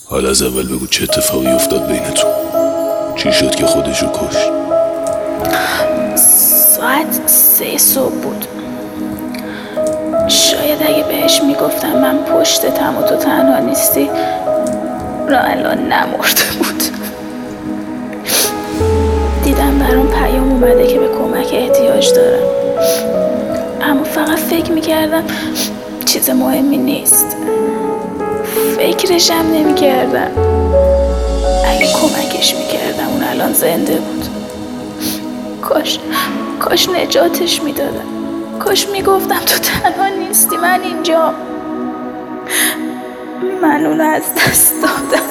حالا از اول بگو چه اتفاقی افتاد بینتون؟ چی شد که خودشو کشت؟ ساعت 3 صبح بود. شاید اگه بهش میگفتم من پشتتم و تو تنها نیستی را الان نمرده بود. دیدم برام پیام اومده که به کمک احتیاج دارم، اما فقط فکر میکردم چیز مهمی نیست. فکرشم نمیکردم اگه کمکش میکردم اون الان زنده بود. کاش نجاتش میدادم. کاش میگفتم تو تنها نیستی، من اینجا. من اونو از دست دادم.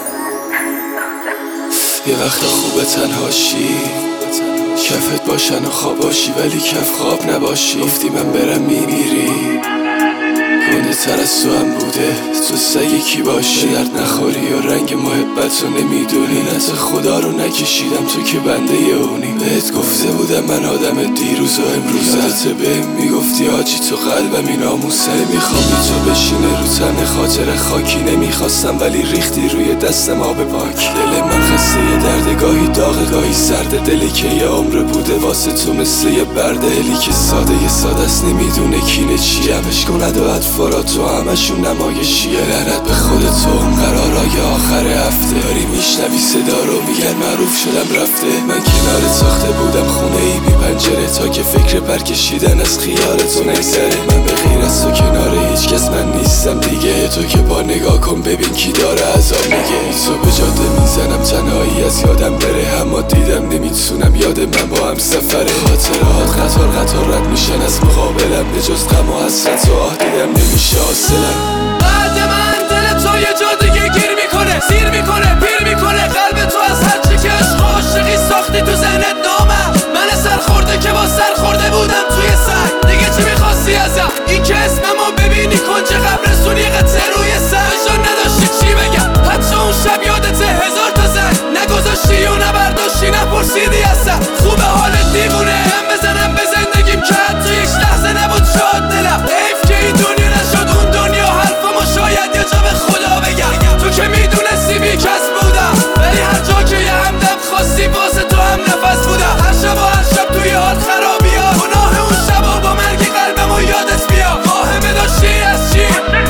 یه وقت خوبه تنهاشی، کفت باشن و خواباشی ولی کف خواب نباشی. گفتی من برم میمیری، گنده تر از تو هم بوده تو سگ کی باشی. درد نخوری و رنگ محبت رو نمیدونی، نت خدا رو نکشیدم تو که بنده اونی. بهت گفته بودم من آدم دیروز و امروز. یادت بهم میگفتی آجی تو قلبمی ناموسه. میخوام تو بشینه رو تن خاطر خاکی. نمیخواستم ولی ریختی روی دستم آب پاک. دل من خسته یه درد، گاهی داغ گاهی سرده. دلی که یه عمر بوده واسه تو مثل یه برده. هلی که ساده است نمیدونه کینه چیه. همش کند و اطفارا تو همشون نمایشیه. لعنت به خودت و اون قرارای آخر هفته. داری میشنوی صدا رو میگن معروف شدم رفته. من کنار ساخته بودم خونه ای بی پنجره تا که فکر برکشیدن از خیالتو نگذره. من به غیر از تو کنار هیچ کس من نیستم دیگه. تو که با نگاه کن ببین کی داره عذاب میگه. تو به جاده میزنم تنهایی از یادم بره، اما دیدم نمیتونم یاد من با هم سفره. خاطرات قطار رد میشن از مقابلم، به جز غم و حسرت و آه دیدم نمیشه حاصلم. بعد من دل تو یه جا دیگه گیر میکنه، سیر میکنه، پیر میکنه. قلب تو از هرچی که عشق و عاشقی ساختی تو ذهنت نامم. من سرخورده که با سرخورده بودم توی سر. دیگه چی میخواستی ازم؟ این که اسممو ببینی کنج قبرستونی قطعه روی سر. جان نداشتی چی بگم، حتی اون شب یادته 1000 تا زنگ نگذاشتی و نبرداشتی نپرسیدی اصلا خوبه حالت دیوونه. هم بزنم به زندگیم که حتی یک لحظه نبود شاد دلم. حیف که این دنیا نشد اون دنیا. حرفمو شاید یه جا به خدا بگم. تو که میدونستی بیکس بودم، ولی هر جا که یه همدم خواستی واسه تو هم نفس بودم. هر شب توی حال خرابی ها. گناه اون شبا با مرگی قلبمو یادت بیا. واهمه داشتی از چی؟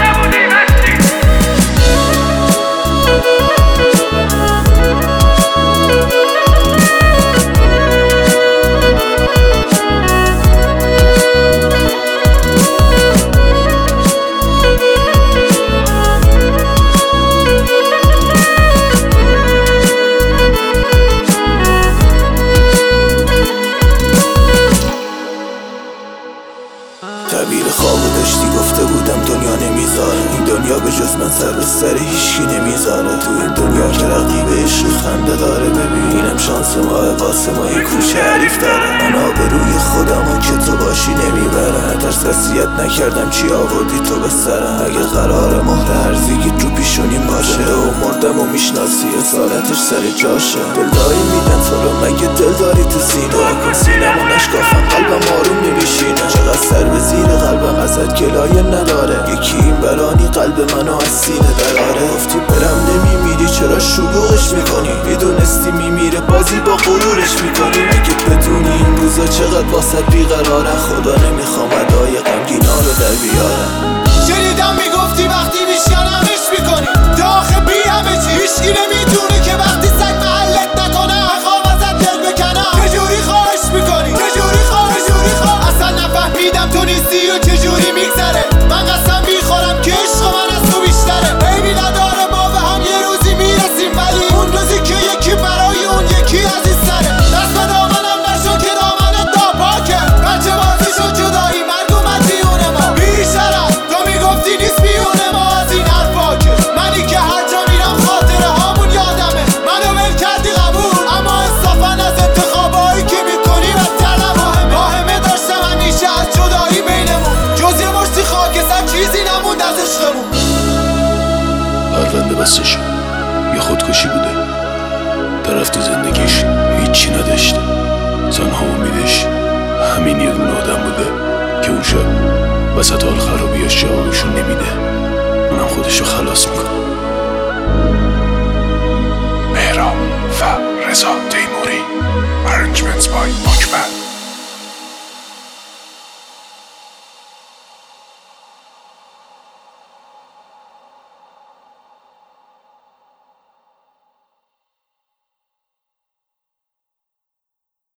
تعبیر خوابو داشتی گفته بودم دنیا نمیذاره. این دنیا به جز من سر به سر هیچکی نمیذاره. تو این دنیا که رقیب عشق خنده داره. ببینم شانس ماه واسه ما یه کوچه حریف داره. من آبروی خودمو که تو باشی نمیبره. نترس وصیت نکردم چی آوردی تو به سرم. اگه قرار مهر هرزگی رو پیشونیم باشه و مردم و میشناسی اصالتش سر جاشه. دلداری میدن تو رو مگه دل داری تو سینه. کن سینمو نشکافم قلبم آروم نمیشینه. چقدر سر به زیر قلبم ازت گلایه نداره. یکی این برانی قلب منو از سینه دراره. گفتی برم نمیمیری چرا شلوغش میکنی؟ میدونستی میمیره بازی با غرورش میکنی. اگه بدونی این روزا چقدر واسط بیقراره. خدا نمیخوام ادای غمگینا رو در بیارم. شنیدم میگفتی وقتی میشکنمش میکنی. داخل بی همه چی هیچکی نمیدونه که وقتی سگ محلت نکنه میخوام ازت دل بکنم. چجوری خواهش میکنی؟ چجوری اصلا نفهمیدم تو نیستی و چجوری میگذره. من قسم میخورم که عشق من از تو بیشتره. عیبی نداره ما به هم یه روزی میرسیم، ولی اون روزی که یکی برای اون یکی عزیزتره. دست به دامنم نشو که دامنت ناپاکه. بچه بازی شد جدایی مرگ و مدیون ما. بیشرف تو میگفتی نیست بیون ما از این حرفاکه. منی که هر جا میرم خاطره هامون یادمه. منو ول کردی قبول، اما انصافا از انتخابایی که میکنی بدتر نماهمه. واهمه داشتم همیشه از جدایی بینمون، جز یه مشتی خاکستر چیزی نموند از عشقمون. پرونده بسته شد. یه خودکشی بوده. طرف تو زندگیش هیچی نداشته، تنها امیدش همین یه دونه آدم بوده که اون شب وسط حال خرابیاش جوابشون نمیده. اونم خودشو خلاص میکنه. Arrangements by